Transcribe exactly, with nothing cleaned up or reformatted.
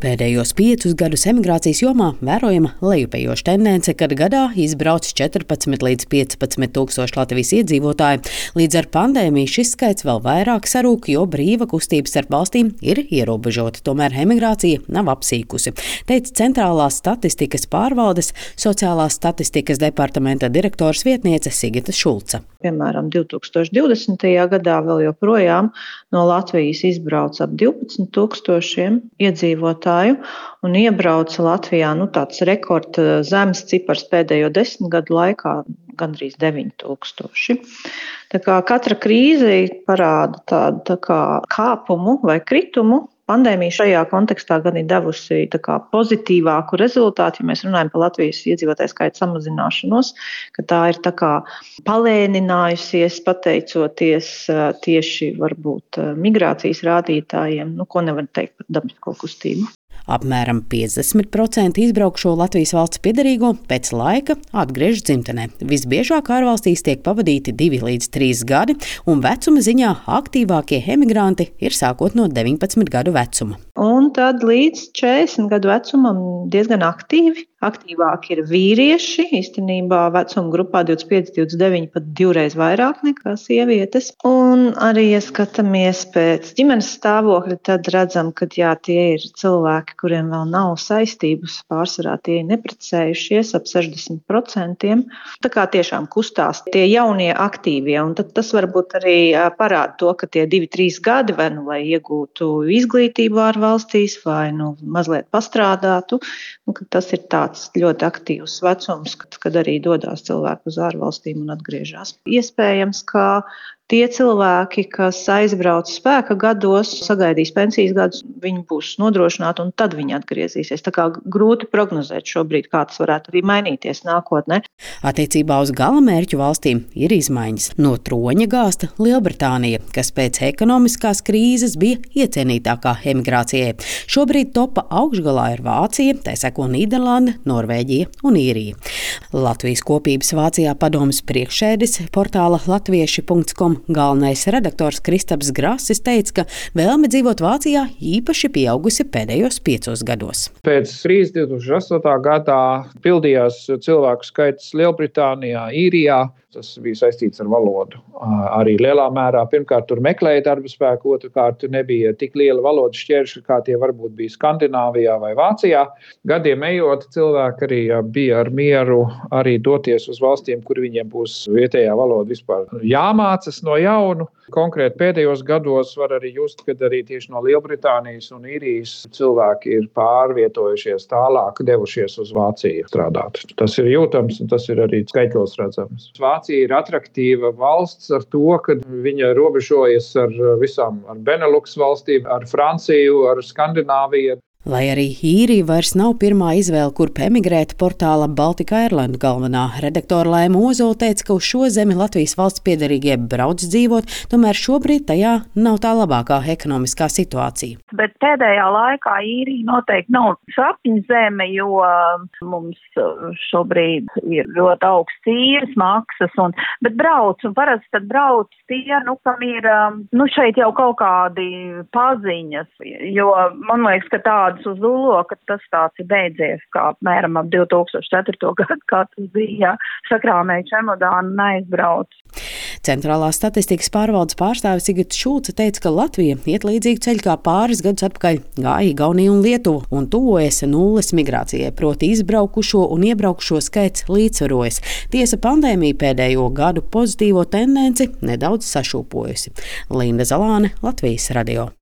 Pēdējos piecus gadus emigrācijas jomā vērojama lejupējoša tendence, kad gadā izbrauc četrpadsmit līdz piecpadsmit tūkstoši Latvijas iedzīvotāji. Līdz ar pandēmiju šis skaits vēl vairāk sarūk, jo brīva kustība starp valstīm ir ierobežota. Tomēr emigrācija nav apsīkusi, teica Centrālās statistikas pārvaldes sociālās statistikas departamenta direktors vietniece Sigita Šulca. Piemēram, divi tūkstoši divdesmitajā gadā vēl joprojām no Latvijas izbrauc ap divpadsmit tūkstošiem iedzīvotāju un iebrauca Latvijā nu, tāds rekord zemes cipars pēdējo desmit gadu laikā gandrīz deviņi tūkstoši. Tā kā katra krīze parāda tādu tā kā kāpumu vai kritumu. Pandēmija šajā kontekstā gan ir devusi tā kā pozitīvāku rezultātu, ja mēs runājam par Latvijas iedzīvotāju skaita samazināšanos, ka tā ir tā kā palēninājusies pateicoties tieši varbūt migrācijas rādītājiem, nu, ko nevar teikt par dabisko kustību. Apmēram piecdesmit procenti izbraukšo Latvijas valsts piederīgo pēc laika atgriežas dzimtenē. Visbiežāk ārvalstīs tiek pavadīti divi līdz trīs gadi, un vecuma ziņā aktīvākie emigranti ir sākot no deviņpadsmit gadu vecuma. Un tad līdz četrdesmit gadu vecumam diezgan aktīvi. Aktīvāki ir vīrieši, īstenībā vecuma grupā divdesmit pieci, divdesmit deviņi, pat divreiz vairāk nekā sievietes. Un arī, ja skatāmies pēc ģimenes stāvokļa, tad redzam, ka jā, tie ir cilvēki, kuriem vēl nav saistības, pārsvarā tie ir neprecējušies ap sešdesmit procentiem. Tā kā tiešām kustās tie jaunie aktīvie, un tad tas varbūt arī parāda to, ka tie divi, trīs gadi, vai nu lai iegūtu izglītību ārvalstīs, vai nu mazliet pastrādātu, un ka tas ir tāds ļoti aktīvs vecums, kad arī dodās cilvēki uz ārvalstīm un atgriežas. Iespējams, ka tie cilvēki, kas aizbrauc spēka gados, sagaidīs pensijas gadus, viņi būs nodrošināti un tad viņi atgriezīsies. Tā kā grūti prognozēt šobrīd, kā tas varētu arī mainīties nākotnē. Attiecībā uz galamērķu valstīm ir izmaiņas. No troņa gāsta Lielbritānija, kas pēc ekonomiskās krīzes bija iecienītākā emigrācijai. Šobrīd topa augšgalā ir Vācija, tā seko Nīderlande, Norvēģija un Īrija. Latvijas kopības Vācijā padomes priekšsēdis portāla latvieši punkts com galvenais redaktors Kristaps Grasis teica, ka vēlme dzīvot Vācijā īpaši pieaugusi pēdējos piecos gados. Pēc krīzes divi tūkstoši astotajā gadā pildījās cilvēku skaits Lielbritānijā, Īrijā. Tas bija saistīts ar valodu. Arī lielā mērā pirmkārt tur meklēja darba spēku, otrkārt tur nebija tik liela valodas šķēršļi, kā tie varbūt bija Skandināvijā vai Vācijā. Gadiem ejot, cilvēki arī bija ar mieru arī doties uz valstīm, kur viņiem būs vietējā valoda vispār jāmācas no jaunu. Konkrēti pēdējos gados var arī just, kad arī tieši no Lielbritānijas un Īrijas cilvēki ir pārvietojušies tālāk, devušies uz Vāciju strādāt. Tas ir jūtams un tas ir arī skaitļos redzams. Vācija ir atraktīva valsts ar to, ka viņa robežojas ar visām ar Benelux valstīm, ar Franciju, ar Skandināviju. Lai arī Īrija vairs nav pirmā izvēle, kur emigrēt, portāla Baltika Airland galvenā redaktora Laima Ozola teica, ka uz šo zemi Latvijas valsts piederīgie brauc dzīvot, tomēr šobrīd tajā nav tā labākā ekonomiskā situācija. Bet pēdējā laikā Īrija noteikti nav sapņu zeme, jo mums šobrīd ir ļoti augsts īres maksas, un, bet brauc, un parasti tad brauc tie, nu, kam ir, nu, šeit jau kaut kādi paziņas, jo man liekas, ka tā uz Ulo, ka tas tāds ir beidzies, kā apmēram ap divi tūkstoši ceturto gadu, kā tas bija, sakrāmēja čemodānu un aizbrauc. Centrālās statistikas pārvaldes pārstāvis Sigita Šulce teica, ka Latvija iet līdzīgu ceļu kā pāris gadus atpakaļ gāja Igaunija un Lietuva un tuvojas nulles migrācijai, proti izbraukušo un iebraukušo skaits līdzsvarojas. Tiesa, pandēmija pēdējo gadu pozitīvo tendenci nedaudz sašūpojusi. Linda Zalāne, Latvijas radio.